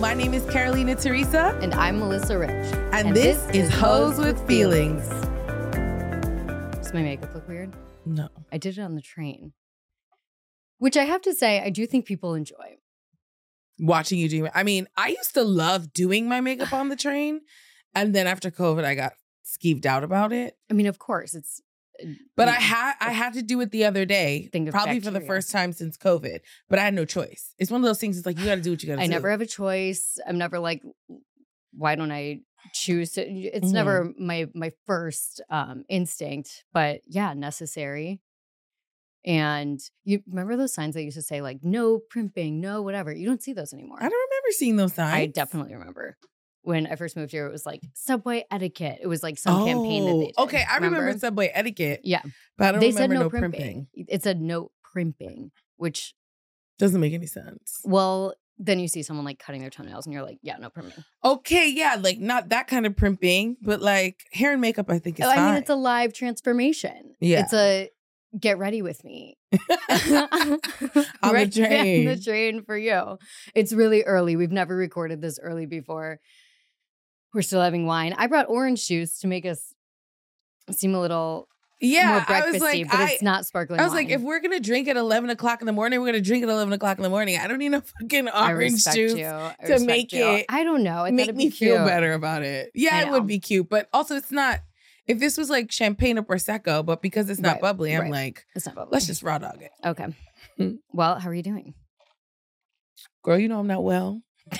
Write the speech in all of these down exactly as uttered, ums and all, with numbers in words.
My name is Carolina Teresa. And I'm Melissa Rich. And, and this, this is Hoes with Feelings. Does my makeup look weird? No. I did it on the train. Which I have to say, I do think people enjoy. Watching you do it. I mean, I used to love doing my makeup on the train. And then after COVID, I got skeeved out about it. I mean, of course, it's... But I had I had to do it the other day, probably bacteria. for the first time since COVID. But I had no choice. It's one of those things. It's like you got to do what you got to do. I never have a choice. I'm never like, why don't I choose to? It's Mhm. never my my first um, instinct, but yeah, necessary. And you remember those signs that used to say like no primping, no whatever. You don't see those anymore. I don't remember seeing those signs. I definitely remember. When I first moved here, it was like Subway etiquette. It was like some oh, campaign that they did. Okay, I remember, remember Subway etiquette. Yeah. But I don't they remember said no, no primping. primping. It said no primping, which... Doesn't make any sense. Well, then you see someone like cutting their toenails and you're like, yeah, no primping. Okay, yeah, like not that kind of primping, but like hair and makeup, I think is I fine. mean, it's a live transformation. Yeah. It's a get ready with me. On right, the train. On the train for you. It's really early. We've never recorded this early before. We're still having wine. I brought orange juice to make us seem a little yeah, more I breakfasty, was like, but I, it's not sparkling I was wine. like, if we're going to drink at eleven o'clock in the morning, we're going to drink at eleven o'clock in the morning. I don't need no fucking I orange respect juice you. I to respect make you. it I don't know. I make thought it'd me be feel cute. better about it. Yeah, I it would know. be cute, but also it's not, if this was like champagne or Prosecco, but because it's not Right, bubbly, I'm right. like, It's not bubbly. let's just raw dog it. Okay. Well, how are you doing? Girl, you know I'm not well.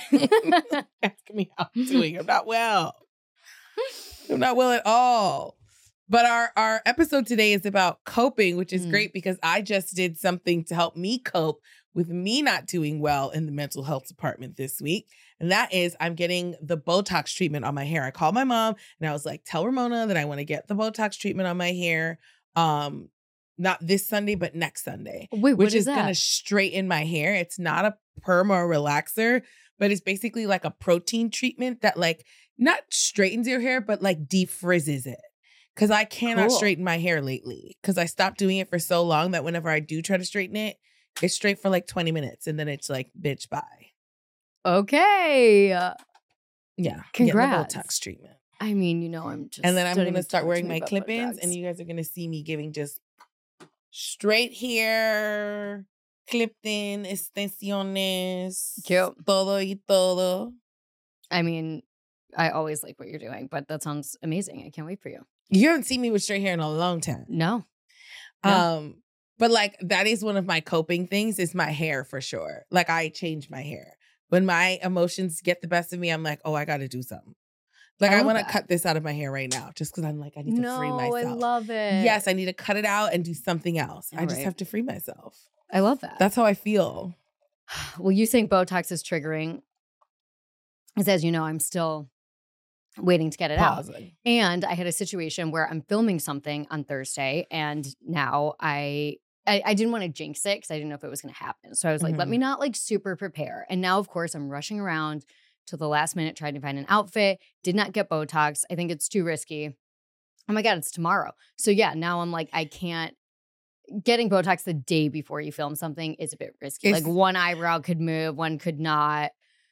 Asking me how I'm doing. I'm not well. I'm not well at all. But our, our episode today is about coping, which is Mm. great because I just did something to help me cope with me not doing well in the mental health department this week. And that is I'm getting the Botox treatment on my hair. I called my mom and I was like, tell Ramona that I want to get the Botox treatment on my hair. Um, not this Sunday, but next Sunday. Wait, which what is, is that? going to straighten my hair. It's not a perm or a relaxer, but it's basically like a protein treatment that like not straightens your hair, but like defrizzes it. Because I cannot Cool. straighten my hair lately. Because I stopped doing it for so long that whenever I do try to straighten it, it's straight for like twenty minutes. And then it's like, bitch, bye. Okay. Uh, Yeah. Congrats. Getting the Botox treatment. I mean, you know, I'm just. And then I'm don't going to even start talk wearing to me my about clip-ins. Botox. And you guys are going to see me giving just straight hair, clipped in, extensiones. Cute. Todo y todo. I mean, I always like what you're doing, but that sounds amazing. I can't wait for you. You haven't seen me with straight hair in a long time. No. No. Um, but like that is one of my coping things is my hair for sure. Like I change my hair. When my emotions get the best of me, I'm like, oh, I got to do something. Like I I, love want to that. cut this out of my hair right now just because I'm like, I need to no, free myself. I love it. Yes, I need to cut it out and do something else. I All just right. have to free myself. I love that. That's how I feel. Well, you saying Botox is triggering. Because as you know, I'm still waiting to get it out. Pausing. And I had a situation where I'm filming something on Thursday, and now I I, I didn't want to jinx it because I didn't know if it was going to happen. So I was like, let Mhm. me not like super prepare. And now, of course, I'm rushing around till the last minute trying to find an outfit. Did not get Botox. I think it's too risky. Oh my God, it's tomorrow. So yeah, now I'm like, I can't. Getting Botox the day before you film something is a bit risky. It's- like one eyebrow could move, one could not.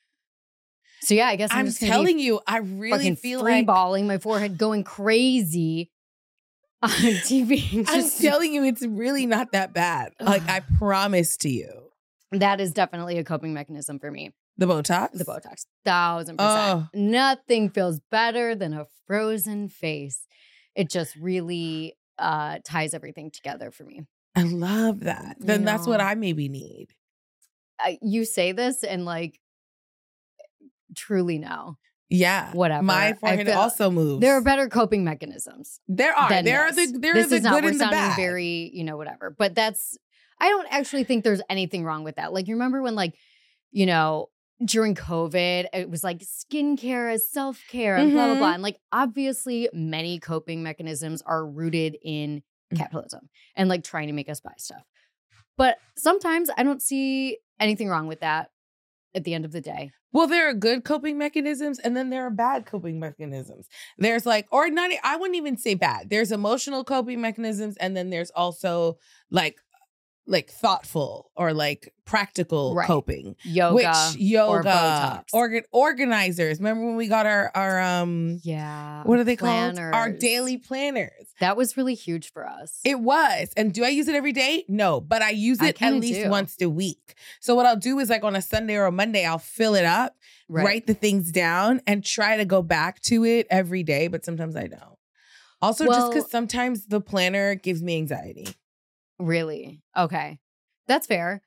So yeah, I guess I'm, I'm just gonna telling be you, I really fucking feel free like balling my forehead, going crazy on T V. I'm Just- telling you, it's really not that bad. Like I promise to you. that is definitely a coping mechanism for me. The Botox? The Botox, thousand percent. Oh. Nothing feels better than a frozen face. It just really uh, ties everything together for me. I love that. You Then that's what know. I maybe need. I, you say this and like, truly no. Yeah. Whatever. My I forehead feel- also moves. There are better coping mechanisms. There are. than There this. are the there this are the is not, good we're and the sounding bad. very, you know, whatever. But that's, I don't actually think there's anything wrong with that. Like, you remember when, like, you know, during COVID, it was like skincare as self-care and blah, blah, Mhm. blah. And like, obviously, many coping mechanisms are rooted in Mm. capitalism and like trying to make us buy stuff. But sometimes I don't see anything wrong with that at the end of the day. Well, there are good coping mechanisms and then there are bad coping mechanisms. There's like, or not, I wouldn't even say bad. There's emotional coping mechanisms and then there's also like like thoughtful or like practical Right. coping. Yoga, Which yoga, Botox. organ organizers. Remember when we got our our um yeah. what are they called? Our planners. daily planners. That was really huge for us. It was. And do I use it every day? No, but I use I it at kinda least do. once a week. So what I'll do is like on a Sunday or a Monday, I'll fill it up, right. write the things down, and try to go back to it every day. But sometimes I don't. Also, just Well- because sometimes the planner gives me anxiety. Really? Okay. That's fair.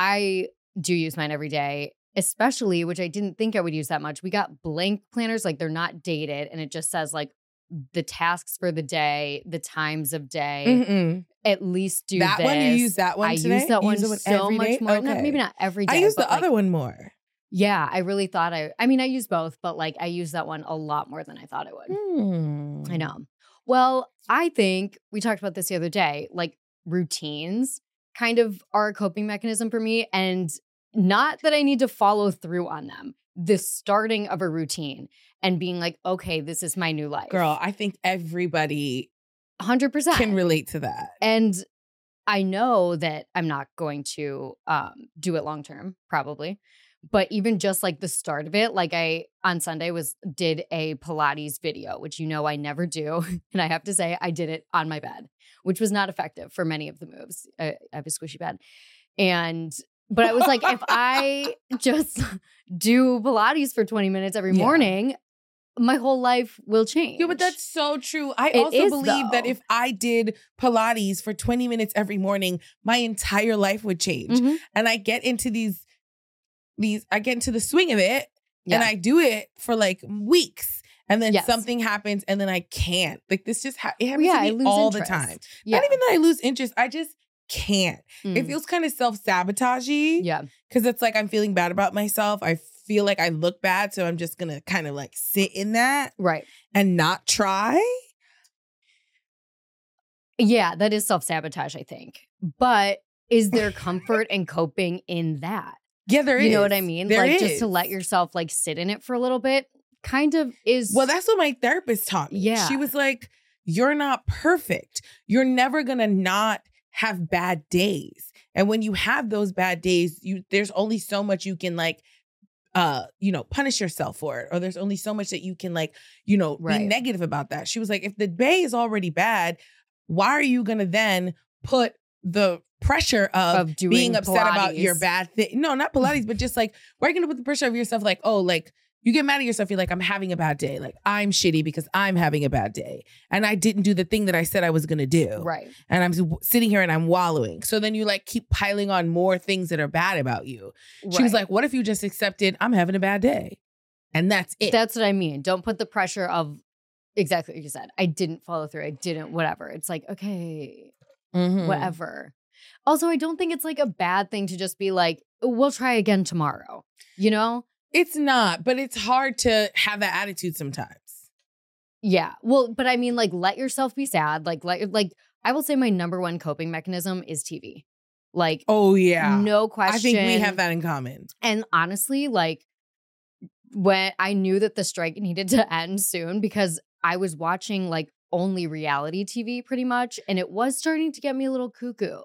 I do use mine every day, especially, which I didn't think I would use that much. We got blank planners, like they're not dated, and it just says like the tasks for the day, the times of day, Mm-mm. at least do That this. one, you use that one I today? use that You one use the one so every much day? more. Not, Okay. maybe not every day. I use the but, like, other one more. Yeah, I really thought I, I mean, I use both, but like I use that one a lot more than I thought I would. Hmm. I know. Well, I think we talked about this the other day, like routines kind of are a coping mechanism for me. And not that I need to follow through on them. The starting of a routine and being like, okay, this is my new life. Girl, I think everybody one hundred percent. can relate to that. And I know that I'm not going to um, do it long term, probably. But even just like the start of it, like I on Sunday was did a Pilates video, which you know I never do. And I have to say I did it on my bed, which was not effective for many of the moves. I, I have a squishy bed. And but I was like, if I just do Pilates for twenty minutes every Yeah. morning, my whole life will change. Yeah, but that's so true. I It also is, believe that though. if I did Pilates for twenty minutes every morning, my entire life would change. Mhm. And I get into these, these, I get into the swing of it Yeah. and I do it for like weeks. And then Yes. something happens and then I can't. Like this just, ha- it happens yeah, to I me lose all interest. the time. Yeah. Not even that I lose interest. I just can't. It Mm. feels kind of self-sabotagey. yeah. Because it's like I'm feeling bad about myself. I feel like I look bad. So I'm just going to kind of like sit in that Right. and not try. Yeah, that is self-sabotage, I think. But is there comfort and coping in that? Yeah, there is. You know what I mean? There like is. just to let yourself like sit in it for a little bit kind of is Well, that's what my therapist taught me. Yeah. She was like, you're not perfect. You're never going to not have bad days. And when you have those bad days, you there's only so much you can like uh, you know, punish yourself for it. Or there's only so much that you can like, you know, Right. be negative about that. She was like, if the day is already bad, why are you going to then put the pressure of, Of doing being upset about your Pilates. bad thing? No, not Pilates, but just like, why are you going to put the pressure of yourself? Like, oh, like you get mad at yourself. You're like, I'm having a bad day. Like I'm shitty because I'm having a bad day. And I didn't do the thing that I said I was going to do. right. And I'm s- sitting here and I'm wallowing. So then you like keep piling on more things that are bad about you. She was Right. like, what if you just accepted I'm having a bad day? And that's it. That's what I mean. Don't put the pressure of exactly what you said. I didn't follow through. I didn't whatever. It's like, okay, Mhm. whatever. Also, I don't think it's like a bad thing to just be like, we'll try again tomorrow. You know? It's not, but it's hard to have that attitude sometimes. Yeah. Well, but I mean, like, let yourself be sad. Like, let, like, I will say my number one coping mechanism is T V. Like, Oh, yeah. no question. I think we have that in common. And honestly, like, when I knew that the strike needed to end soon because I was watching like only reality T V pretty much, and it was starting to get me a little cuckoo.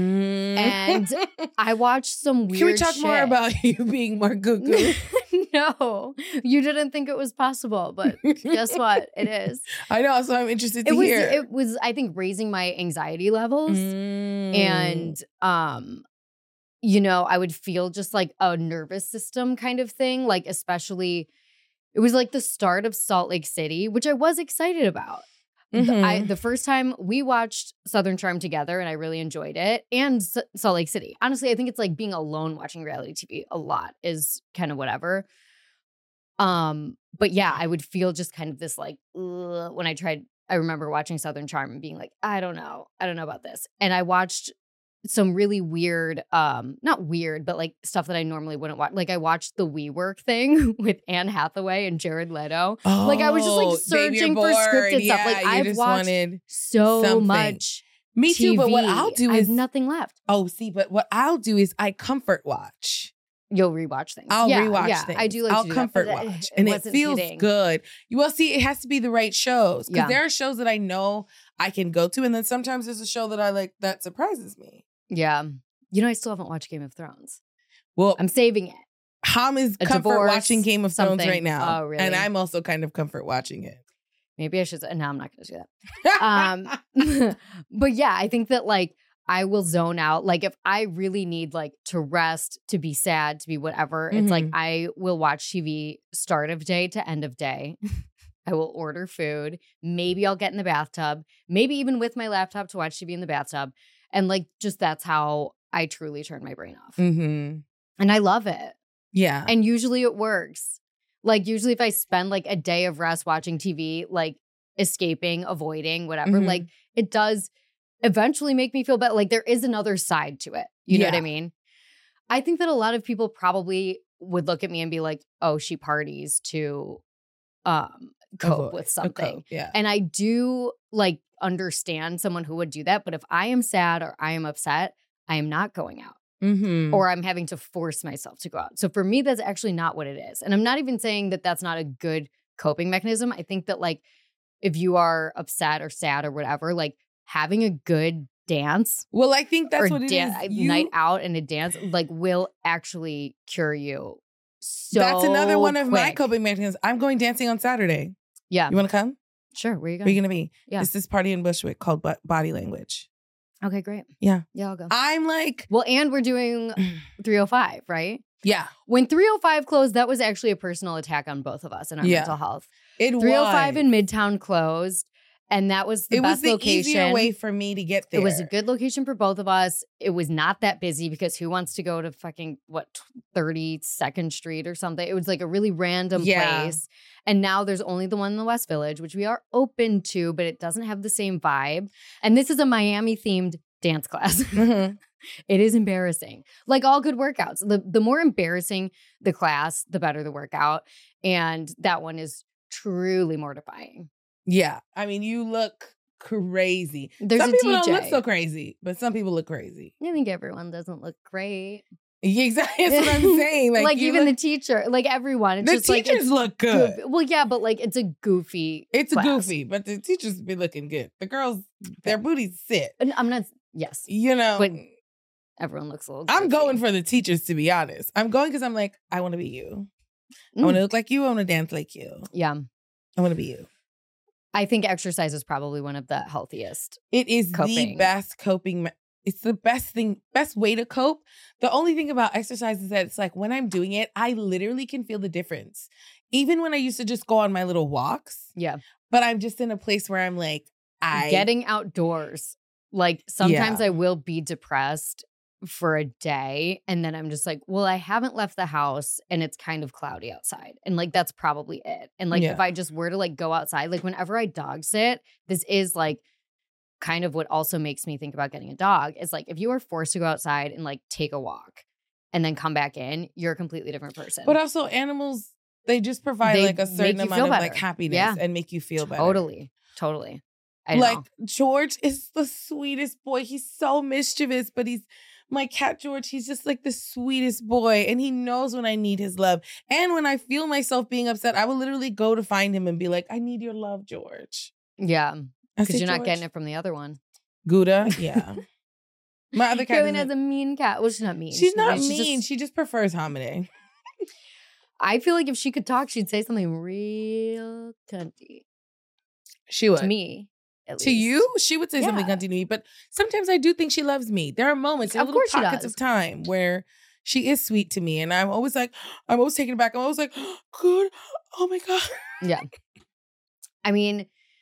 And I watched some weird Can we talk more shit. about you being more cuckoo? No, you didn't think it was possible, but guess what? It is. I know, so I'm interested to It was. hear. It was. I think raising my anxiety levels, Mm. and um, you know, I would feel just like a nervous system kind of thing. Like especially, it was like the start of Salt Lake City, which I was excited about. The- Mhm. I, the first time we watched Southern Charm together, and I really enjoyed it, and S- Salt Lake City. Honestly, I think it's like being alone watching reality T V a lot is kind of whatever. Um, but yeah, I would feel just kind of this like ugh, when I tried. I remember watching Southern Charm and being like, I don't know, I don't know about this. And I watched some really weird, um, not weird, but like stuff that I normally wouldn't watch. Like I watched the WeWork thing with Anne Hathaway and Jared Leto. Like, I was just, like, Oh, baby, you're searching for bored. scripted stuff. Like, Yeah, you I've just watched wanted So something. much. Me too, but what T V. I'll do I is have nothing left. oh, see, but what I'll do is I comfort watch. You'll rewatch things. I'll yeah, rewatch yeah, things. I do like I'll to do comfort that, but watch, it and it wasn't feels hitting. good. You will see. It has to be the right shows because Yeah. there are shows that I know I can go to, and then sometimes there's a show that I like that surprises me. Yeah. You know, I still haven't watched Game of Thrones. Well, I'm saving it. Ham is A comfort divorce, watching Game of Thrones something. right now. Oh, really? And I'm also kind of comfort watching it. Maybe I should. No, I'm not going to do that. Um, but yeah, I think that like I will zone out. Like if I really need like to rest, to be sad, to be whatever, Mhm. it's like I will watch T V start of day to end of day. I will order food. Maybe I'll get in the bathtub. Maybe even with my laptop to watch T V in the bathtub. And like just that's how I truly turn my brain off. Mm-hmm. And I love it. Yeah. And usually it works. Like usually if I spend like a day of rest watching T V, like escaping, avoiding, whatever, Mhm. like it does eventually make me feel better. Like there is another side to it. You know what I Yeah. mean? I think that a lot of people probably would look at me and be like, oh, she parties to um cope Avoid- with a something. cope, yeah. And I do like understand someone who would do that. But if I am sad or I am upset, I am not going out. Mm-hmm. Or I'm having to force myself to go out. So for me, that's actually not what it is. And I'm not even saying that that's not a good coping mechanism. I think that like if you are upset or sad or whatever, like having a good dance Well, I think that's or what it da- is. You- night out and a dance like will actually cure you. So that's another one of my quick. coping mechanisms. I'm going dancing on Saturday. Yeah, You want to come? sure. Where are you Where are you going? going to be? Yeah. It's this party in Bushwick called Bo- Body Language. Okay, great. Yeah. Yeah, I'll go. I'm like, Well, and we're doing three oh five, right? yeah, When three oh five closed, that was actually a personal attack on both of us and our Yeah. mental health. it three oh five was. in Midtown closed, and that was the it best was the location. easier way for me to get there. It was a good location for both of us. It was not that busy because who wants to go to fucking, what, thirty-second Street or something? It was like a really random Yeah. place. And now there's only the one in the West Village, which we are open to, but it doesn't have the same vibe. And this is a Miami-themed dance class. Mhm. It is embarrassing. Like all good workouts. The the more embarrassing the class, the better the workout. And that one is truly mortifying. Yeah. I mean, you look crazy. There's some a people D J. don't look so crazy, but some people look crazy. I think everyone doesn't look great. Yeah, exactly. That's what I'm saying. Like, Like, you even look- the teacher, like everyone. It's the just like teachers it's look good. goofy. Well, yeah, but like it's a goofy. It's class. goofy, but the teachers be looking good. The girls, their booties sit. And I'm not. Yes, You know, But everyone looks a little. I'm goofy. going for the teachers, to be honest. I'm going because I'm like, I want to be you. I Mm. want to look like you. I want to dance like you. Yeah, I want to be you. I think exercise is probably one of the healthiest. It is the Coping. best coping. me- It's the best thing, best way to cope. The only thing about exercise is that it's like when I'm doing it, I literally can feel the difference. Even when I used to just go on my little walks, Yeah, but I'm just in a place where I'm like, I getting outdoors. Like sometimes Yeah. I will be depressed for a day, and then I'm just like, well, I haven't left the house, and it's kind of cloudy outside, and like that's probably it. And like Yeah. if I just were to like go outside, like whenever I dog sit, this is like kind of what also makes me think about getting a dog is like if you are forced to go outside and like take a walk and then come back in, you're a completely different person. But also animals, they just provide They like a make certain you amount feel of like better. happiness Yeah. and make you feel better. totally, totally. I know. Like George is the sweetest boy. He's so mischievous, but he's my cat George. He's just like the sweetest boy, and he knows when I need his love. And when I feel myself being upset, I will literally go to find him and be like, "I need your love, George." yeah, I because say, you're not "George." getting it from the other one. Gouda, yeah. My other cat. Kevin doesn't- has a mean cat. Well, she's not mean. She's not just- mean. she just prefers Hamide. I feel like if she could talk, she'd say something real cunty She would. to me. At To least. you, she would say something Yeah. cunty to me, but sometimes I do think she loves me. There are moments, there are Of little course she pockets does. of time where she is sweet to me, and I'm always like, I'm always taken aback. I'm always like, good, oh my god. Yeah. I mean,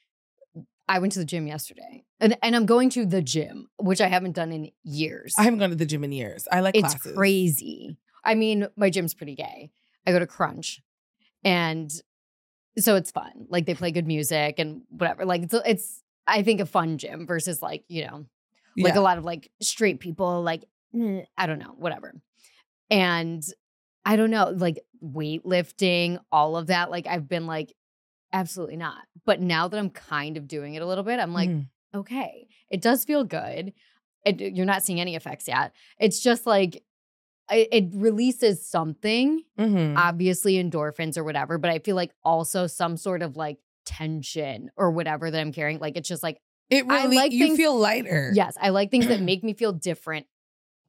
I went to the gym yesterday, and and I'm going to the gym, which I haven't done in years. I haven't gone to the gym in years. I like It's classes. crazy. I mean, my gym's pretty gay. I go to Crunch, and so it's fun. Like they play good music and whatever. Like it's it's I think a fun gym versus like you know like Yeah. a lot of like straight people. Like eh, I don't know, whatever. And I don't know, like weightlifting, all of that. Like I've been like, absolutely not. But now that I'm kind of doing it a little bit, I'm like, Mhm. okay, it does feel good. It, you're not seeing any effects yet. It's just like it, it releases something, Mhm. obviously endorphins or whatever. But I feel like also some sort of like tension or whatever that I'm carrying. Like it's just like, It I really, like you things- feel lighter. yes, I like things that make me feel different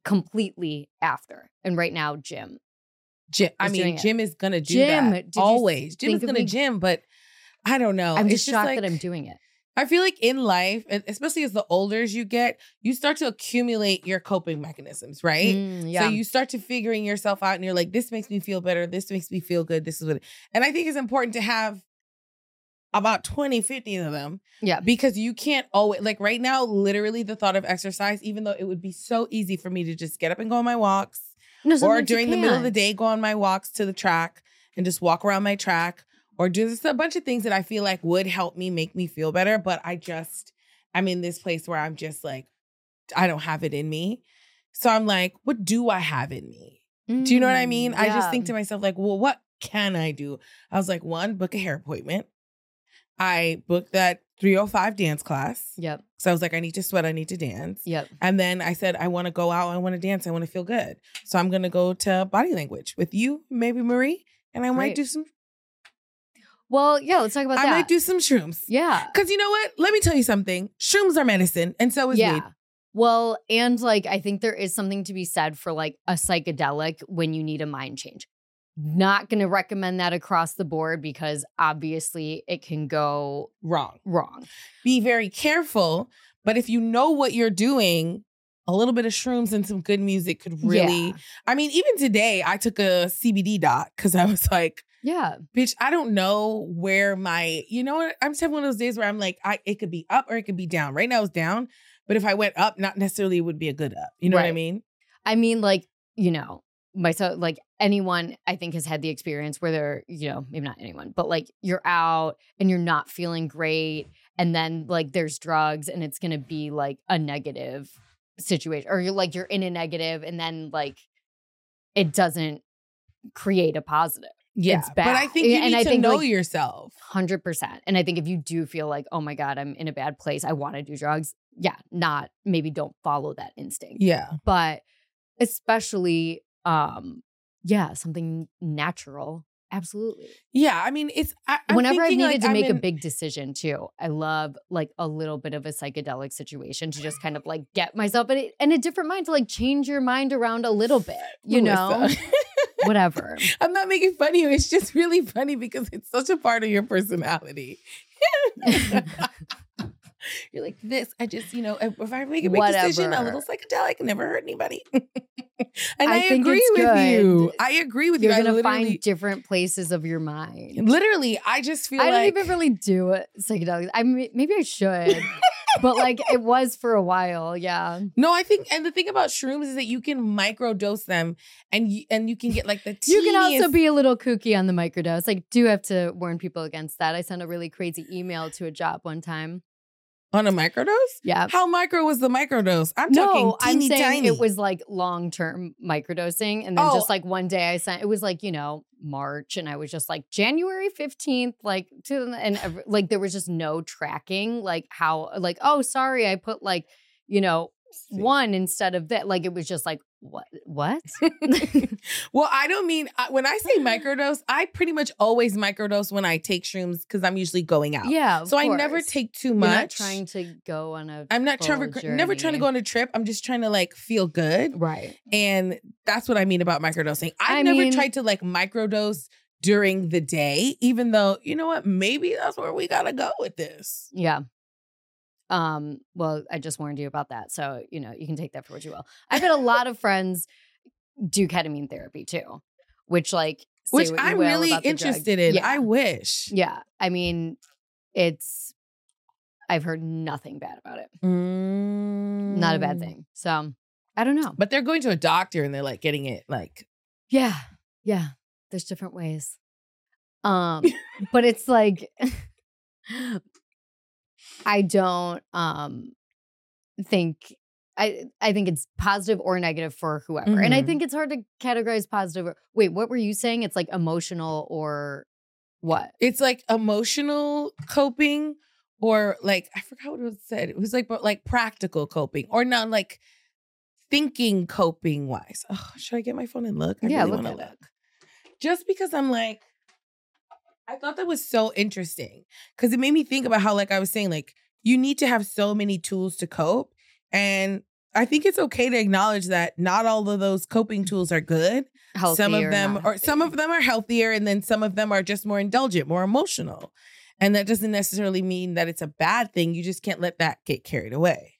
completely after. And right now, gym. Gym. I is mean, doing it. gym is gonna do Gym, that did you always. Gym think is of gonna me- gym, but I don't know. I'm It's just shocked like, that I'm doing it. I feel like in life, and especially as the older you get, you start to accumulate your coping mechanisms, right? Mm, yeah. So you start to figuring yourself out and you're like, this makes me feel better. This makes me feel good. This is what, and I think it's important to have about twenty, fifty of them. Yeah. Because you can't always, like right now, literally the thought of exercise, even though it would be so easy for me to just get up and go on my walks, No, or sometimes you during the middle of the can't. day, go on my walks to the track and just walk around my track, or do just a bunch of things that I feel like would help me make me feel better. But I just, I'm in this place where I'm just like, I don't have it in me. So I'm like, what do I have in me? Do you know what I mean? Mm, I just yeah. think to myself, like, well, what can I do? I was like, one, book a hair appointment. I booked that three oh five dance class. Yep. So I was like, I need to sweat, I need to dance. Yep. And then I said, I want to go out, I want to dance, I want to feel good. So I'm going to go to body language with you, maybe Marie, and I might Great. do some, Well, yeah, let's talk about I that. might do some shrooms. yeah. Because you know what? Let me tell you something. Shrooms are medicine, and so is Yeah. weed. Well, and like I think there is something to be said for like a psychedelic when you need a mind change. Not going to recommend that across the board because obviously it can go Wrong. wrong. Be very careful. But if you know what you're doing, a little bit of shrooms and some good music could really, Yeah. I mean, even today I took a C B D dot because I was like, Yeah. bitch, I don't know where my, you know what? I'm just having one of those days where I'm like, I it could be up or it could be down. Right now it's down. But if I went up, not necessarily would be a good up. You know what I Right. mean? I mean, like, you know, myself, like anyone I think has had the experience where they're, you know, maybe not anyone, but like you're out and you're not feeling great. And then like there's drugs and it's going to be like a negative situation or you're like, you're in a negative and then like it doesn't create a positive. Yeah. It's But I bad. think you And need I to think, know like, yourself. one hundred percent. And I think if you do feel like, oh my God, I'm in a bad place, I want to do drugs. Yeah, not maybe don't follow that instinct. Yeah. But especially, um, yeah, something natural. Absolutely. Yeah. I mean, it's, I, I'm Whenever I've thinking, needed like, to I'm make a in- big decision too, I love like a little bit of a psychedelic situation to just kind of like get myself in a, in a different mind to like change your mind around a little bit, you know, Melissa. whatever. I'm not making fun of you. It's just really funny because it's such a part of your personality. You're like, this, I just, you know, if I make a big decision, a little Whatever. psychedelic never hurt anybody. and I I, think agree it's with good. you. I agree with You're you. I going to literally, find different places of your mind. literally, I just feel I don't like, even really do it psychedelics. I mean, maybe I should, but like it was for a while. Yeah. no, I think, and the thing about shrooms is that you can microdose them and you, and you can get like the teeniest. You can also be a little kooky on the microdose. I do have to warn people against that. I sent a really crazy email to a job one time. on a microdose? Yeah. How micro was the microdose? I'm talking No, I'm teeny saying tiny. it was like long term microdosing. And then Oh. just like one day I sent, it was like, you know, March. And I was just like January fifteenth, like, to, and ev- like there was just no tracking, like how, like, oh, sorry, I put like, you know, one instead of that. Like it was just like, what? What? Well, I don't mean, I- when I say microdose, I pretty much always microdose when I take shrooms because I'm usually going out. Yeah. of So I never course. take too You're much. not trying to go on a. I'm not trying full to, never trying to journey. go on a trip. I'm just trying to like feel good. Right. And that's what I mean about microdosing. I've I never mean- tried to like microdose during the day, even though, you know what, maybe that's where we gotta go with this. Yeah. Um, well, I just warned you about that. So, you know, you can take that for what you will. I've had a lot of friends do ketamine therapy too, which like say Which what you I'm will really about the drug. interested in. Yeah. I wish. yeah. I mean, it's I've heard nothing bad about it. Not a bad Mm. thing. So I don't know. But they're going to a doctor and they're like getting it like Yeah. Yeah. There's different ways. Um, but it's like I don't um think I I think it's positive or negative for whoever. And I Mhm. think it's hard to categorize positive or wait, what were you saying? It's like emotional or what? it's like emotional coping or like I forgot what it was said. It was like but like practical coping or not like thinking coping wise. Oh, should I get my phone and look? I Yeah, really look want to at it. look. Just because I'm like I thought that was so interesting because it made me think about how like I was saying like you need to have so many tools to cope and I think it's okay to acknowledge that not all of those coping tools are good. Healthy some of or them not or some of them are healthier, and then some of them are just more indulgent, more emotional. And that doesn't necessarily mean that it's a bad thing. You just can't let that get carried away.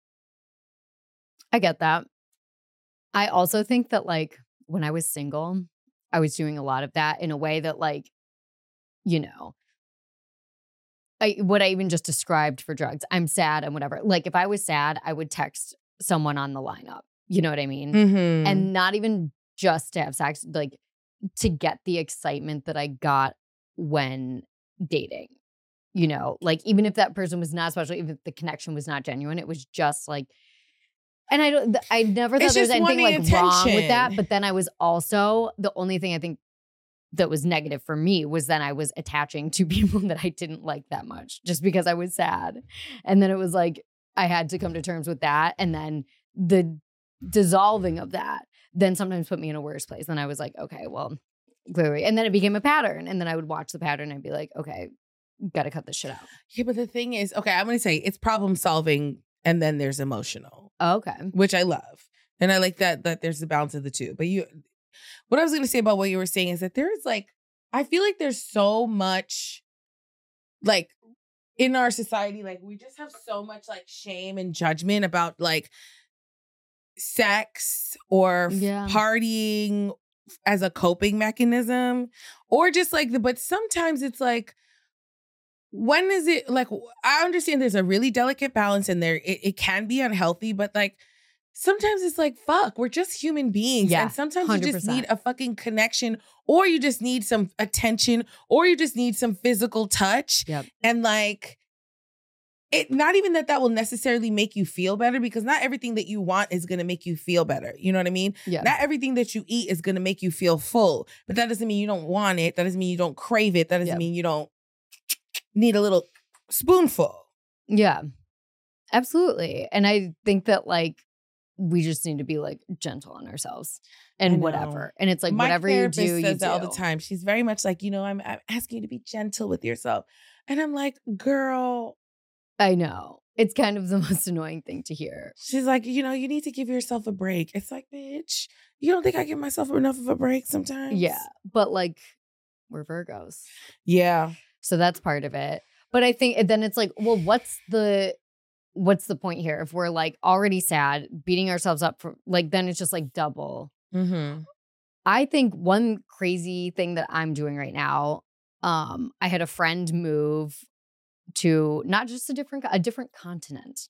I get that. I also think that, like, when I was single, I was doing a lot of that in a way that, like, you know, I, what I even just described for drugs. I'm sad and whatever. Like, if I was sad, I would text someone on the lineup. You know what I mean? Mm-hmm. And not even just to have sex, like, to get the excitement that I got when dating. You know, like, even if that person was not special, even if the connection was not genuine, it was just like, and I don't, I never thought It's there was just anything like wanting wrong with attention. that. But then I was also, the only thing I think that was negative for me was then I was attaching to people that I didn't like that much just because I was sad. And then it was like, I had to come to terms with that. And then the dissolving of that then sometimes put me in a worse place. Then I was like, okay, well, clearly. And then it became a pattern. And then I would watch the pattern and I'd be like, okay, got to cut this shit out. Yeah, but the thing is, okay, I'm going to say it's problem solving and then there's emotional. Oh, okay. Which I love. And I like that that there's a balance of the two. But you, what I was going to say about what you were saying is that there is like, I feel like there's so much, like, in our society, like, we just have so much, like, shame and judgment about, like, sex or Yeah. partying as a coping mechanism. Or just, like, the, but sometimes it's, like, when is it, like, I understand there's a really delicate balance in there. It, it can be unhealthy, but, like, sometimes it's like, fuck, we're just human beings. Yeah, and sometimes one hundred you just percent. need a fucking connection, or you just need some attention, or you just need some physical touch. Yep. And like, it, not even that that will necessarily make you feel better, because not everything that you want is going to make you feel better. You know what I mean? Yeah. Not everything that you eat is going to make you feel full, but that doesn't mean you don't want it. That doesn't mean you don't crave it. That doesn't Yep. mean you don't need a little spoonful. Yeah, absolutely. And I think that, like, we just need to be, like, gentle on ourselves I and know. whatever. And it's like, My whatever you therapist do, you says do. that all the time. She's very much like, you know, I'm, I'm asking you to be gentle with yourself. And I'm like, girl. I know. It's kind of the most annoying thing to hear. She's like, you know, you need to give yourself a break. It's like, bitch, you don't think I give myself enough of a break sometimes? Yeah. But, like, we're Virgos. Yeah. So that's part of it. But I think then it's like, well, what's the what's the point here? If we're, like, already sad, beating ourselves up for, like, then it's just like double. Mm-hmm. I think one crazy thing that I'm doing right now, um, I had a friend move to not just a different a different continent.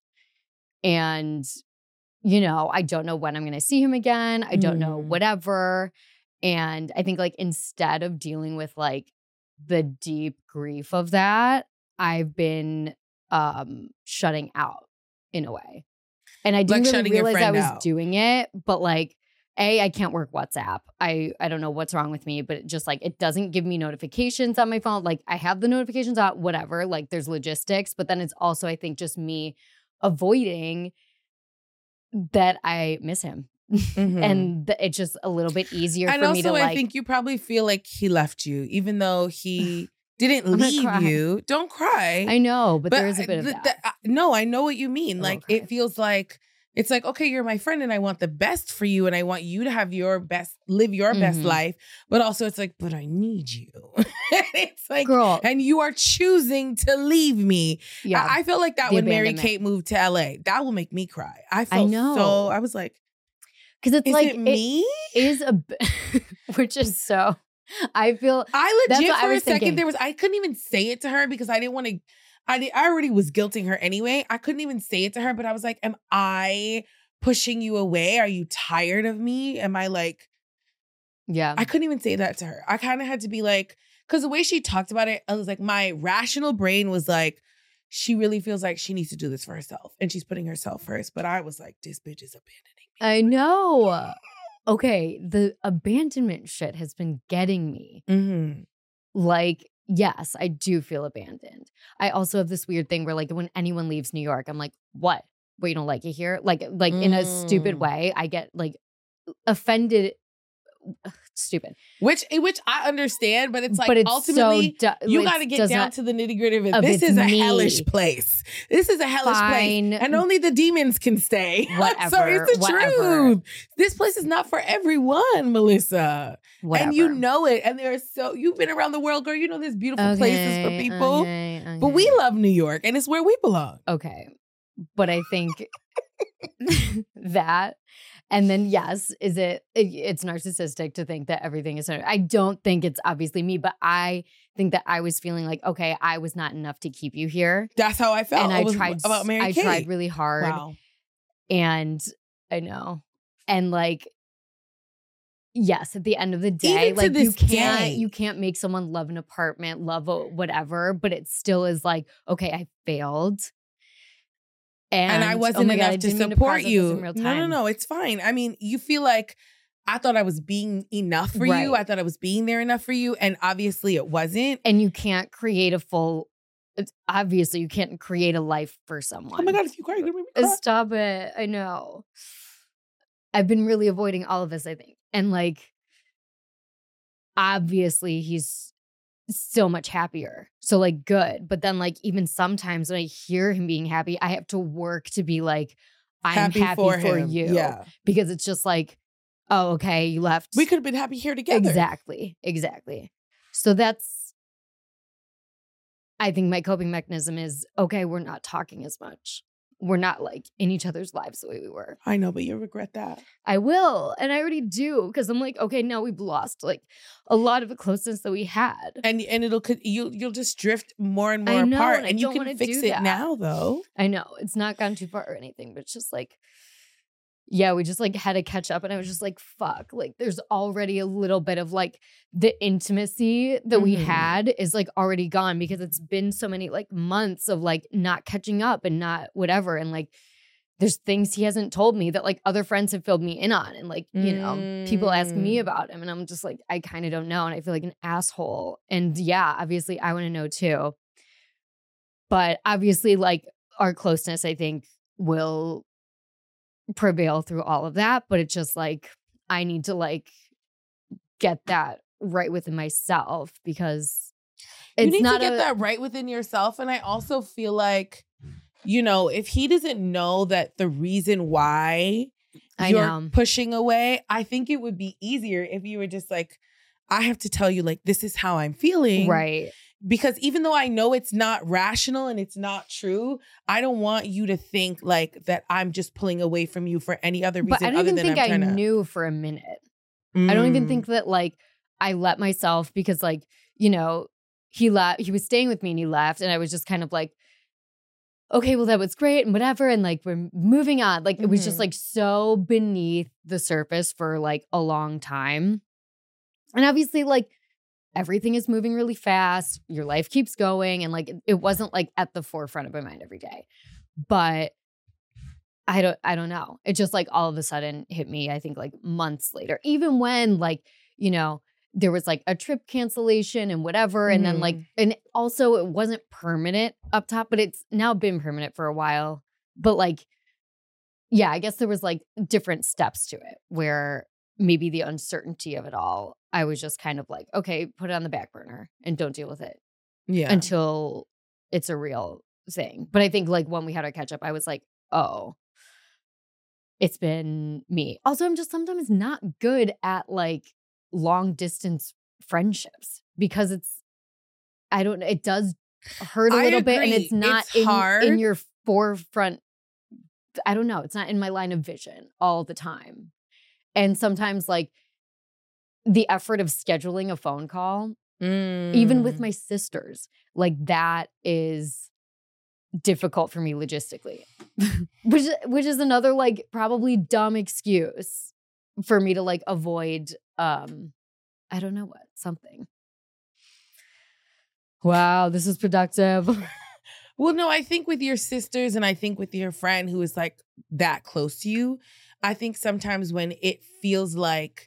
And, you know, I don't know when I'm going to see him again. I don't know Mm. whatever. And I think, like, instead of dealing with, like, the deep grief of that, I've been um, shutting out in a way. And I didn't Like really shutting your realize I friend was out. doing it. But, like, A, I can't work WhatsApp. I, I don't know what's wrong with me, but it just, like, it doesn't give me notifications on my phone. Like, I have the notifications out, whatever. Like, there's logistics. But then it's also, I think, just me avoiding that I miss him. Mhm. And th- it's just a little bit easier And for also, me to, I like, think you probably feel like he left you, even though he didn't I'm gonna leave cry. you. Don't cry. I know, but, there is a bit of th- that. th- I- no, I know what you mean. I Like, won't cry. it feels like, it's like, okay, you're my friend and I want the best for you and I want you to have your best, live your best Mhm. life. But also it's like, but I need you. It's like, Girl, and you are choosing to leave me. yeah. I, I felt like that The when Mary abandonment. Kate moved to L A. That will make me cry. I felt know. so, I was like, Because it's is like, it me? it is a, b- which is so, I feel, I That's legit what I for a was second thinking. there was I couldn't even say it to her because I didn't want to. I did, I already was guilting her anyway. I couldn't even say it to her, but I was like, "Am I pushing you away? Are you tired of me? Am I like?" yeah. I couldn't even say that to her. I kind of had to be like, because the way she talked about it, I was like, my rational brain was like, she really feels like she needs to do this for herself, and she's putting herself first. But I was like, this bitch is abandoning me. I know. Okay, the abandonment shit has been getting me. Mm-hmm. Like, yes, I do feel abandoned. I also have this weird thing where, like, when anyone leaves New York, I'm like, what? What, you don't like it here? Like, like in a stupid Mm. way, I get, like, offended stupid. Which which I understand, but it's like but it's ultimately so du- you it's- got to get does down not- to the nitty gritty of it. of This it's is a me. hellish place. This is a hellish Fine. place, and only the demons can stay. Whatever, Sorry, it's the whatever. truth. This place is not for everyone, Melissa. Whatever. And you know it. And there's so you've been around the world, girl. You know there's beautiful places for Okay, people. okay, But we okay. love New York, and it's where we belong. Okay. But I think that, and then yes, is it, it, it's narcissistic to think that everything is, I don't think it's obviously me, but I think that I was feeling like, okay, I was not enough to keep you here. That's how I felt. and I It was tried, about Mary I Kate. tried really hard. Wow. And I know. And like, yes, at the end of the day, Even to like you this can't, day. you can't make someone love an apartment, love a, whatever, but it still is like, okay, I failed. And, And, I oh wasn't my God, I enough to didn't mean support process this you. in real No, no, time. no. It's fine. I mean, you feel like I thought I was being enough for Right. you. I thought I was being there enough for you. And obviously it wasn't. And you can't create a full, it's obviously you can't create a life for someone. Oh my God, if you cry, you're going to make me Uh, cry. Stop it. I know. I've been really avoiding all of this, I think. And like, obviously he's so much happier. So like good. But then like even sometimes when I hear him being happy, I have to work to be like, I'm happy, for, him. you. Yeah. Because it's just like, oh, okay, you left. We could have been happy here together. Exactly. Exactly. So that's, I think my coping mechanism is, okay, we're not talking as much. We're not like in each other's lives the way we were. I know, but you'll regret that. I will. And I already do. Because I'm like, okay, now we've lost like a lot of the closeness that we had. And and it'll you you'll just drift more and I more know, apart. and I And you don't can wanna fix do it that. now though. I know. It's not gone too far or anything, but it's just like, yeah, we just like had to catch up. And I was just like, fuck, like there's already a little bit of like the intimacy that we Mhm. had is like already gone because it's been so many like months of like not catching up and not whatever. And like, there's things he hasn't told me that like other friends have filled me in on. And like, you know, people ask me Mm. about him and I'm just like, I kind of don't know. And I feel like an asshole. And yeah, obviously I want to know too. But obviously like our closeness, I think, will prevail through all of that. But it's just like, I need to like get that right within myself because it's you need not to get a, that right within yourself. And I also feel like, you know, if he doesn't know that the reason why I you're know. pushing away, I think it would be easier if you were just like, I have to tell you, like, this is how I'm feeling. right. Because even though I know it's not rational and it's not true, I don't want you to think like that I'm just pulling away from you for any other reason But I don't other even than think I'm I trying to. knew for a minute. I don't even Mm. think that like I let myself because like, you know, he left, he was staying with me and he left. And I was just kind of like, okay, well, that was great and whatever. And like, we're moving on. Like, it was just Mhm. like so beneath the surface for like a long time. And obviously, like, everything is moving really fast. Your life keeps going. And like, it, it wasn't like at the forefront of my mind every day. But I don't, I don't know. It just like all of a sudden hit me, I think like months later, even when like, you know, there was like a trip cancellation and whatever. And then like, and also it wasn't permanent up top, but it's now been permanent for a while. But like, yeah, I guess there was like different steps to it where maybe the uncertainty of it all, I was just kind of like, okay, put it on the back burner and don't deal with it Yeah. until it's a real thing. But I think like when we had our catch up, I was like, oh, it's been me. Also, I'm just sometimes not good at like long distance friendships because it's, I don't know, it does hurt a I little bit and agree. it's not It's in, hard. in your forefront. I don't know. It's not in my line of vision all the time. And sometimes like the effort of scheduling a phone call, even with Mm. my sisters, like that is difficult for me logistically, which which is another like probably dumb excuse for me to like avoid um I don't know what something. Wow, this is productive. Well, no, I think with your sisters and I think with your friend who is like that close to you, I think sometimes when it feels like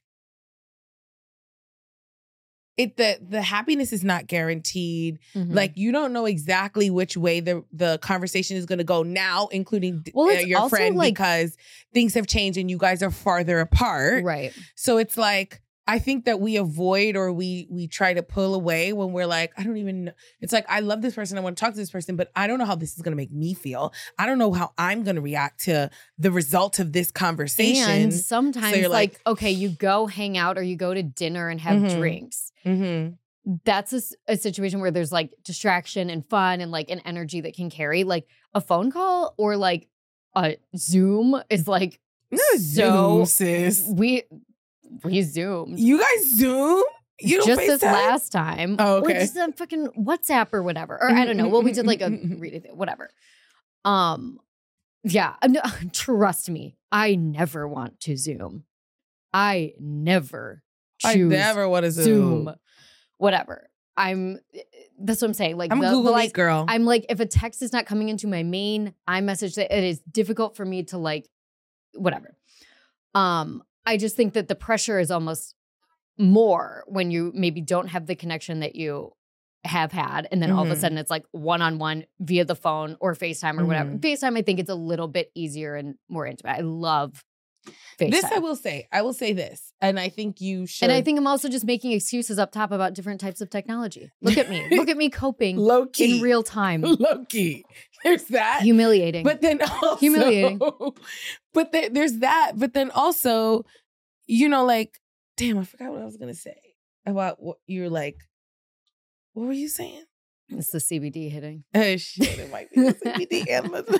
it the the happiness is not guaranteed. Mhm. Like you don't know exactly which way the the conversation is going to go now, including d- Well, uh, it's your also, friend, like- because things have changed and you guys are farther apart. right. So it's like I think that we avoid or we we try to pull away when we're like, I don't even know. It's like, I love this person. I want to talk to this person, but I don't know how this is going to make me feel. I don't know how I'm going to react to the result of this conversation. And sometimes, So you're like, like- okay, you go hang out or you go to dinner and have Mhm. drinks. Mm-hmm. That's a, s- a situation where there's like distraction and fun and like an energy that can carry. Like a phone call or like a Zoom is like No, so Zoom, sis. we we zoomed You guys Zoom? You don't just this FaceTime? last time. Oh, Or okay. just on fucking WhatsApp or whatever. Or I don't know. Well, we did like a reading thing, whatever. Um, yeah. I'm- Trust me, I never want to Zoom. I never I choose never want to Zoom. Zoom. Whatever. I'm. That's what I'm saying. Like I'm the, a Google the, Meet like, girl. I'm like, if a text is not coming into my main iMessage, that it is difficult for me to like, whatever. Um, I just think that the pressure is almost more when you maybe don't have the connection that you have had, and then all of a Mhm. sudden it's like one on one via the phone or FaceTime or whatever. Mhm. FaceTime, I think it's a little bit easier and more intimate. I love FaceTime. This I will say. I will say this, and I think you should. And I think I'm also just making excuses up top about different types of technology. Look at me. Look at me coping low key in real time. low key. There's that. Humiliating. But then also, Humiliating. But there- there's that. But then also, you know, like, damn, I forgot what I was gonna say about what you're like. What were you saying? It's the C B D hitting. Oh shit! It might be the C B D and the-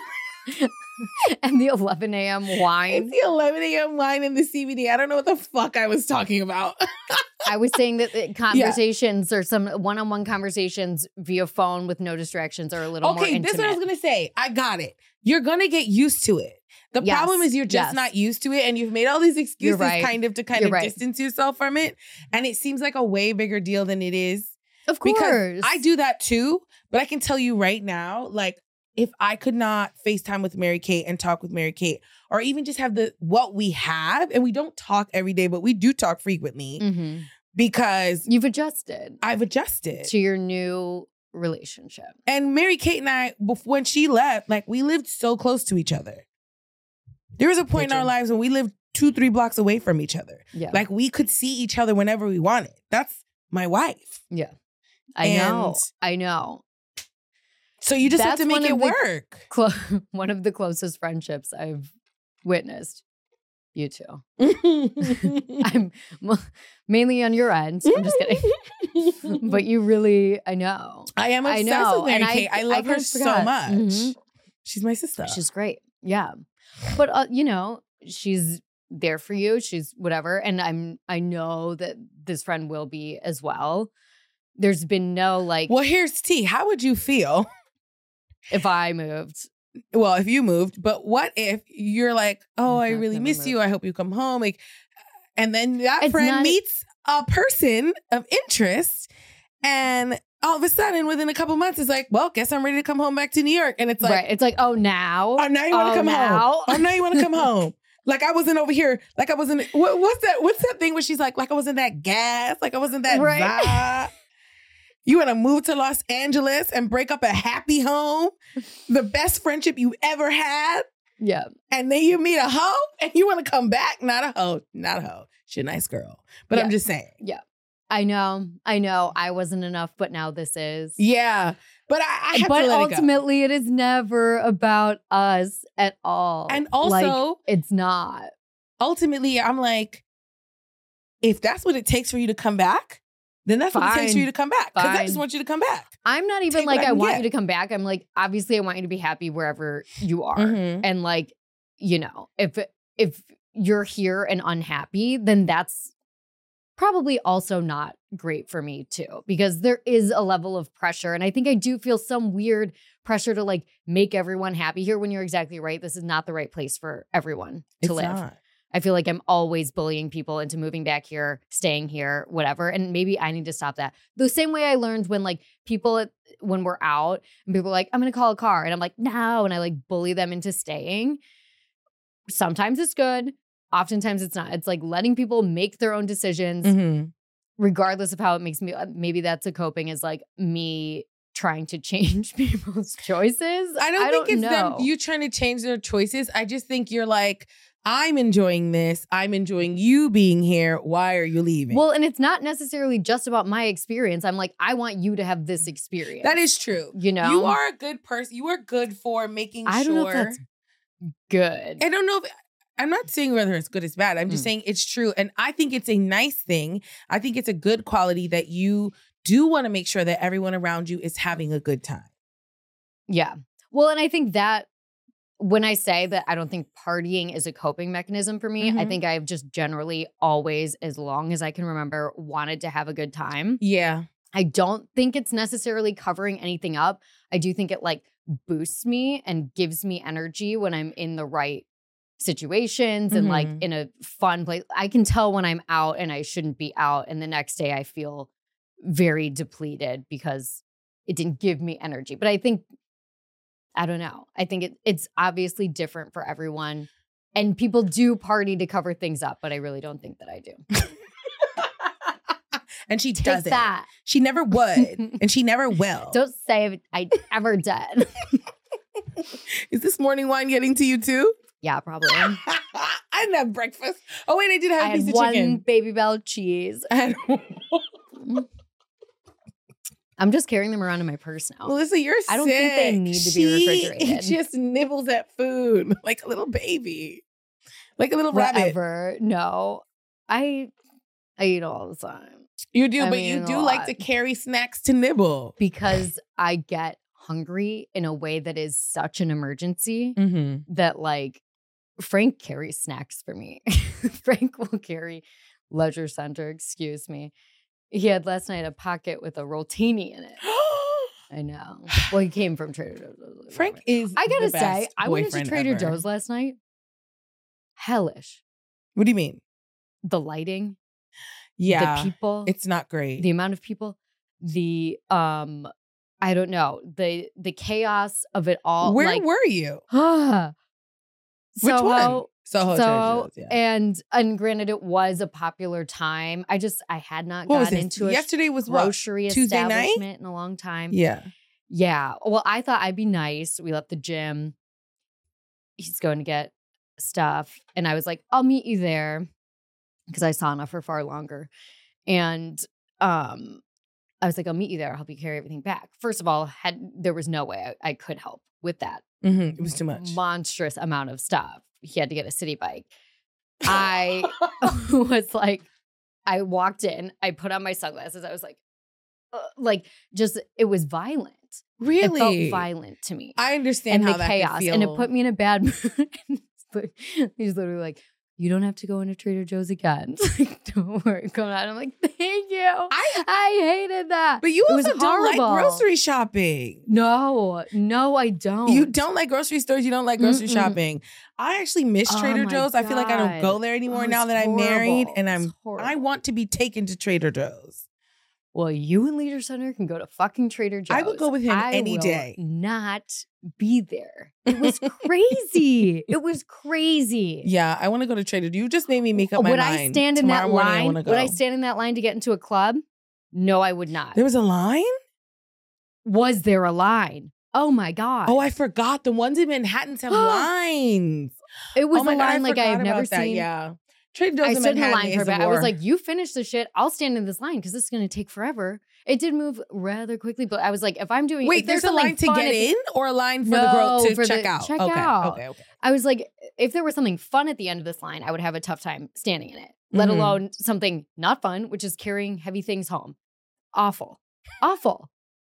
And the eleven a.m. wine. It's the eleven a.m. wine and the C B D. I don't know what the fuck I was talking about. I was saying that the conversations or some one-on-one conversations via phone with no distractions are a little more Okay, intimate. this is what I was gonna say. I got it. You're gonna get used to it. The Yes, problem is you're just yes. not used to it, and you've made all these excuses right. kind of to kind You're of right. distance yourself from it. And it seems like a way bigger deal than it is. Of course. Because I do that too, but I can tell you right now, like, if I could not FaceTime with Mary Kate and talk with Mary Kate, or even just have the what we have, and we don't talk every day, but we do talk frequently Mhm. because You've adjusted I've adjusted. to your new relationship. And Mary Kate and I, bef- when she left, like, we lived so close to each other. There was a point in our Picture. lives when we lived two, three blocks away from each other. Yeah. Like, we could see each other whenever we wanted. That's my wife. yeah. I know. And- I know. So you just have That's to make one it of the- work. Clo- one of the closest friendships I've witnessed. You two. I'm m- mainly on your end. I'm just kidding. But you really, I know. I am I obsessed know, with Mary and I- Kate. I, I love kind her of so forgot. much. Mhm. She's my sister. She's great. Yeah. But uh, you know, she's there for you. She's whatever. And I'm I know that this friend will be as well. There's been no like Well, here's T. How would you feel? if I moved. Well, if you moved, but what if you're like, oh, I I've really never miss moved. you. I hope you come home. Like, and then that It's friend not- meets a person of interest, and all of a sudden, within a couple months, it's like, well, guess I'm ready to come home back to New York. And it's like, right. It's like, oh now. oh, now you want to Oh, come now? home. Oh, now you want to come home. Like I wasn't over here. Like I wasn't. What, what's that? What's that thing where she's like, like I wasn't that gas. Like I wasn't that Right. vibe. You want to move to Los Angeles and break up a happy home, the best friendship you ever had, Yeah. and then you meet a hoe and you want to come back? Not a hoe. Not a hoe. She's a nice girl. But I'm Yeah. just saying. I know. I know. I wasn't enough, but now this is. Yeah. But I, I have But to let it go. ultimately, it is never about us at all. And Like, also, it's not. ultimately, I'm like, if that's what it takes for you to come back, then that's what it takes for Fine. you to come back. Because I Fine. just want you to come back. I'm not even Take what like I I, can want get. you to come back. I'm like, obviously, I want you to be happy wherever you are. Mhm. And like, you know, if if you're here and unhappy, then that's probably also not great for me too, because there is a level of pressure. And I think I do feel some weird pressure to like make everyone happy here when you're exactly right. This is not the right place for everyone to It's live. not. I feel like I'm always bullying people into moving back here, staying here, whatever. And maybe I need to stop that. The same way I learned when like people, at, when we're out and people are like, I'm going to call a car. And I'm like, no. And I like bully them into staying. Sometimes it's good. Oftentimes it's not. It's like letting people make their own decisions, Mhm. regardless of how it makes me. uh, Maybe that's a coping is like me trying to change people's choices. I don't think it's know. them you trying to change their choices. I just think you're like, I'm enjoying this. I'm enjoying you being here. Why are you leaving? Well, and it's not necessarily just about my experience. I'm like, I want you to have this experience. That is true. You know? You are a good person. You are good for making I sure. don't know if that's good. I don't know if, I'm not saying whether it's good or it's bad. I'm just mm. saying it's true. And I think it's a nice thing. I think it's a good quality that you do want to make sure that everyone around you is having a good time. Yeah. Well, and I think that when I say that I don't think partying is a coping mechanism for me, mm-hmm. I think I've just generally always, as long as I can remember, wanted to have a good time. Yeah. I don't think it's necessarily covering anything up. I do think it like boosts me and gives me energy when I'm in the right situations and mm-hmm. like in a fun place. I can tell when I'm out and I shouldn't be out. And the next day I feel very depleted because it didn't give me energy. But I think I don't know. I think it, it's obviously different for everyone. And people do party to cover things up, but I really don't think that I do. And she Take doesn't. That. She never would. And she never will. Don't say I ever did. Is this morning wine getting to you too? Yeah, probably. I didn't have breakfast. Oh, wait, I did have I a piece had of one chicken. Baby Bell cheese. I had I'm just carrying them around in my purse now. Melissa, you're sick. I don't think they need to she be refrigerated. Just nibbles at food like a little baby. Like a little Whatever. rabbit. No. I I eat all the time. You do, I but mean, you do like to carry snacks to nibble. Because I get hungry in a way that is such an emergency mm-hmm. that like Frank carries snacks for me. Frank will carry Leisure Center, excuse me. He had last night a pocket with a Rotini in it. I know. Well, he came from Trader Joe's. Frank is I gotta the best say, I went to Trader ever. Joe's last night. Hellish. What do you mean? The lighting. Yeah. The people. It's not great. The amount of people. The um, I don't know. The the chaos of it all. Where like, were you? Which Soho, one? Soho, so, yeah. and and granted, it was a popular time. I just I had not what gotten was into a yesterday was grocery what? Tuesday establishment night? in a long time. Yeah, yeah. Well, I thought I'd be nice. We left the gym. He's going to get stuff, and I was like, "I'll meet you there," because I saw enough for far longer. And um, I was like, "I'll meet you there. I'll help you carry everything back." First of all, had there was no way I, I could help with that. Mm-hmm. It was too much. Monstrous amount of stuff. He had to get a city bike. I was like, I walked in, I put on my sunglasses. I was like, uh, like, just, it was violent. Really? It felt violent to me. I understand and how the that chaos. could feel. And it put me in a bad mood. He's literally like, you don't have to go into Trader Joe's again. Like, don't worry, come on. I'm like, thank you. I, I hated that. But you it also was don't like horrible. grocery shopping. No, no, I don't. You don't like grocery stores. You don't like grocery Mm-mm. shopping. I actually miss Oh Trader my Joe's. God. I feel like I don't go there anymore Oh, now it's that I'm married, horrible. and I'm. It's horrible. I want to be taken to Trader Joe's. Well, you and Leisure Center can go to fucking Trader Joe's. I would go with him I any will day. Not be there. It was crazy. It was crazy. Yeah, I want to go to Trader. You just made me make up my would mind. I stand in Tomorrow that morning, I line? wanna go. Would I stand in that line to get into a club? No, I would not. There was a line? Was there a line? Oh my God. Oh, I forgot. The ones in Manhattan have lines. It was oh my a God, line I like I've forgot never about that. seen. Yeah. Trader Joe's I in stood in the Manhattan line for a is a bit. I was war. like, you finish the shit. I'll stand in this line because this is going to take forever. It did move rather quickly, but I was like, if I'm doing Wait, if there's, there's a line to fun get at the- in or a line for No, the girl to for check the out? check okay, out. okay, okay. I was like, if there was something fun at the end of this line, I would have a tough time standing in it, let Mhm. alone something not fun, which is carrying heavy things home. Awful. Awful.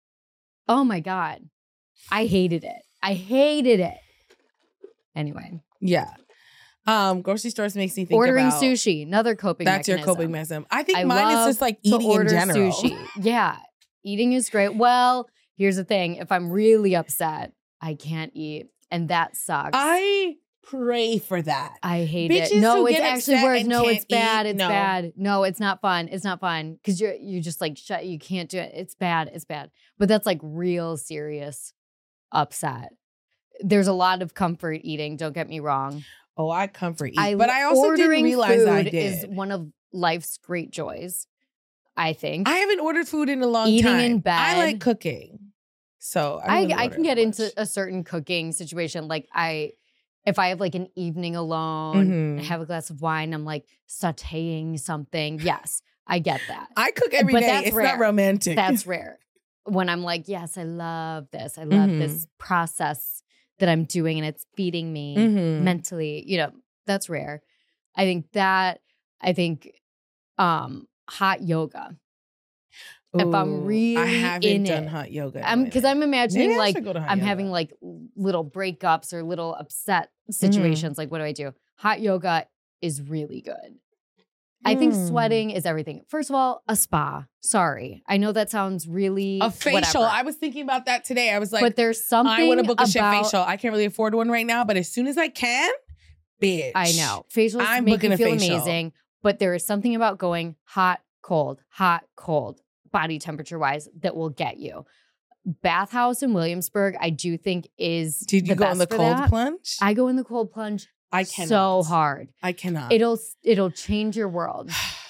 Oh my God. I hated it. I hated it. Anyway. Yeah. Um, grocery stores makes me think Ordering about sushi, another coping that's mechanism. your coping mechanism. I think I mine is love just like to eating in order general. Sushi. Yeah. Eating is great. Well, here's the thing. If I'm really upset, I can't eat. And that sucks. I pray for that. I hate Bitches it. No, who it's get actually upset worse. and No, can't it's bad. eat, It's no. bad. No, it's not fun. It's not fun. Because you're you just like shut you can't do it. It's bad. It's bad. But that's like real serious upset. There's a lot of comfort eating, don't get me wrong. Oh, I comfort eat. I, but I also didn't ordering realize food I did. is one of life's great joys, I think. I haven't ordered food in a long Eating time. in bed. I like cooking. So I, I, don't really I order can get much. into a certain cooking situation. Like I if I have like an evening alone, Mhm. I have a glass of wine, I'm like sauteing something. Yes, I get that. I cook every But day. that's It's rare. not romantic. That's rare. When I'm like, yes, I love this. I love Mhm. this process that I'm doing and it's feeding me Mhm. mentally. You know, that's rare. I think that, I think um, hot yoga. If I'm Ooh, really I haven't in done it, hot yoga. in a I'm because minute. I'm imagining Maybe I like should go to hot I'm yoga. having like little breakups or little upset Mm-hmm. situations. Like, what do I do? Hot yoga is really good. I think Mm. sweating is everything. First of all, a spa. Sorry. I know that sounds really A facial. whatever. I was thinking about that today. I was like, but there's something I want to book a shit about, facial. I can't really afford one right now, but as soon as I can, bitch. I know. Facials I'm make booking you a feel facial. amazing, but there is something about going hot, cold, hot, cold, body temperature wise that will get you. Bathhouse in Williamsburg, I do think is Did you the go best in the for cold that. plunge? I go in the cold plunge I cannot. so hard. I cannot. It'll it'll change your world.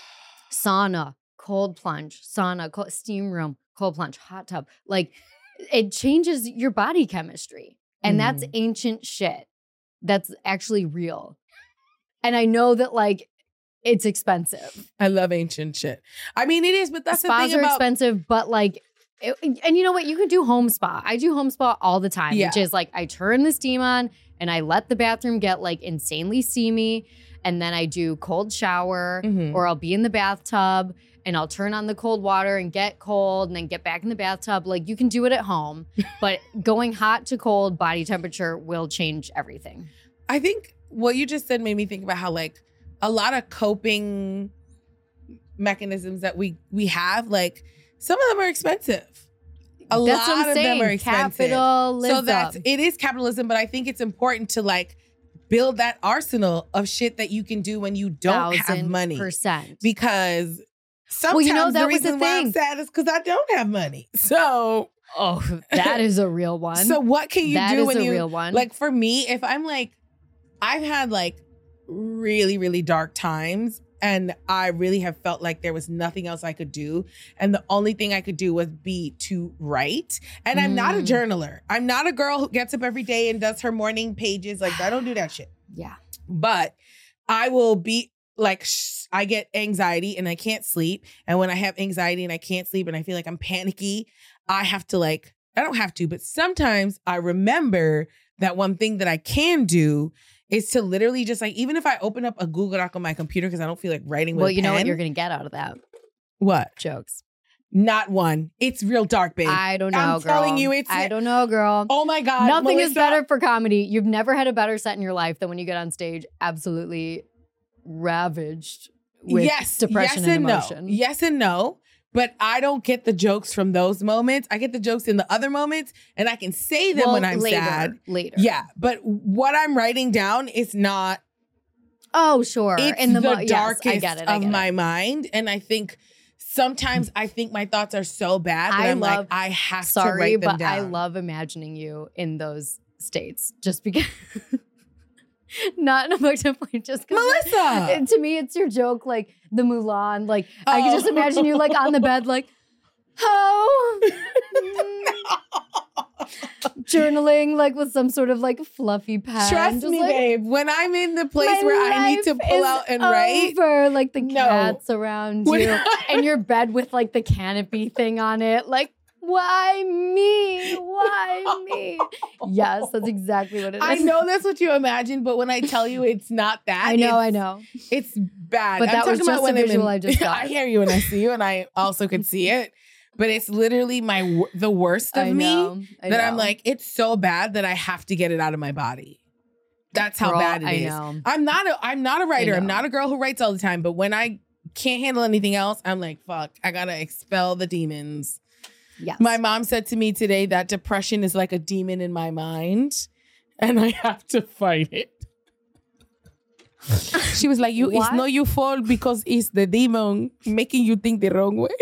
Sauna, cold plunge, sauna, cold, steam room, cold plunge, hot tub. Like it changes your body chemistry. And that's Mhm. ancient shit. That's actually real. And I know that like it's expensive. I love ancient shit. I mean, it is, but that's Spas the thing are about expensive, but like, it- and you know what? You can do home spa. I do home spa all the time, Yeah. which is like I turn the steam on and I let the bathroom get like insanely steamy. And then I do cold shower Mhm. or I'll be in the bathtub and I'll turn on the cold water and get cold and then get back in the bathtub. Like you can do it at home, but going hot to cold body temperature will change everything. I think what you just said made me think about how like a lot of coping mechanisms that we we have, like some of them are expensive. A That's lot what I'm of saying. them are expensive. Capitalism. So that's it is capitalism, but I think it's important to like build that arsenal of shit that you can do when you don't have Thousand money. percent. Because sometimes Well, you know, that the was the reason why I'm thing. sad is because I don't have money. So Oh, that is a real one. so what can you That do is when a you real one. like for me, if I'm like, I've had like really, really dark times and I really have felt like there was nothing else I could do. And the only thing I could do was be to write. And I'm not a Mm. journaler. I'm not a girl who gets up every day and does her morning pages. Like I don't do that shit. Yeah. But I will be like, sh- I get anxiety and I can't sleep. And when I have anxiety and I can't sleep and I feel like I'm panicky, I have to like, I don't have to, but sometimes I remember that one thing that I can do is to literally just like, even if I open up a Google Doc on my computer because I don't feel like writing with Well, a you know what pen- you're going to get out of that? What? Jokes. Not one. It's real dark, babe. I don't know, I'm girl. telling you, it's- I don't know, girl. Oh my God. Nothing is Melissa. better for comedy. You've never had a better set in your life than when you get on stage, absolutely ravaged with yes, depression yes and and emotion. no. Yes and no. But I don't get the jokes from those moments. I get the jokes in the other moments and I can say them Well, when I'm later, sad. Later. Yeah. But what I'm writing down is not, Oh, sure. it's in the, the, mo- yes, darkest I get it. I of get my it. mind. And I think sometimes I think my thoughts are so bad that I I'm love- like, I have to Sorry, write them but down. I love imagining you in those states just because. Not in a motive point, just because. Melissa! To me, it's your joke, like the Mulan. Like, I can just Oh. imagine you, like, on the bed, like, oh. Journaling, like, with some sort of, like, fluffy pen. Trust Just me, like, babe. When I'm in the place "My where I need to life pull is out and write, over," like the No. cats around When you, I- and your bed with like the canopy thing on it. Like, why me? Why me? Yes, that's exactly what it is. I know that's what you imagine, but when I tell you it's not that, I know, it's, I know. it's bad. But I'm that was talking about just a when I'm in- visual I just got. I hear you and I see you, and I also could see it. But it's literally my wor- the worst of I me know, I that I'm know. like, it's so bad that I have to get it out of my body. That's how Girl, bad it I is. know. I'm not a I'm not a writer. I'm know. not a girl who writes all the time. But when I can't handle anything else, I'm like, fuck, I gotta expel the demons. Yes. My mom said to me today that depression is like a demon in my mind, and I have to fight it. She was like, "You, it's What? not your fault because it's the demon making you think the wrong way."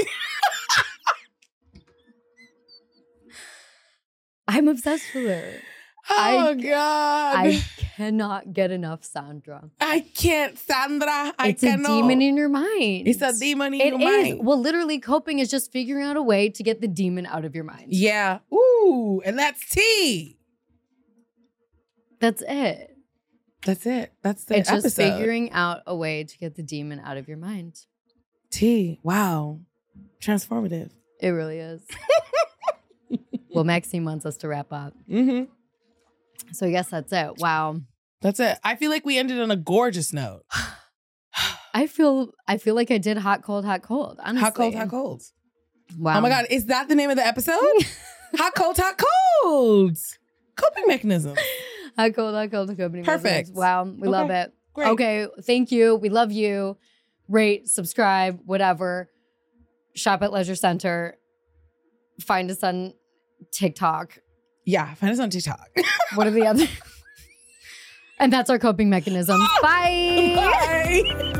I'm obsessed with her. Oh I- God, I cannot get enough Sandra. I can't, Sandra. I It's a cannot. demon in your mind. It's a demon in It your is. mind. Well, literally, coping is just figuring out a way to get the demon out of your mind. Yeah. Ooh, and that's tea. That's it. That's it. That's the It's episode. just figuring out a way to get the demon out of your mind. T. Wow. Transformative. It really is. Well, Maxine wants us to wrap up. Mm-hmm. So I guess that's it. Wow. That's it. I feel like we ended on a gorgeous note. I feel I feel like I did hot, cold, hot, cold. Honestly. Hot, cold, hot, cold. Wow. Oh my God. Is that the name of the episode? Hot, cold, hot, cold. Coping mechanism. Hot, cold, hot, cold, coping Perfect. mechanisms. Wow. We Okay. love it. Great. Okay. Thank you. We love you. Rate, subscribe, whatever. Shop at Leisure Center. Find us on TikTok. Yeah. Find us on TikTok. What are the other? And that's our coping mechanisms. Bye. Bye.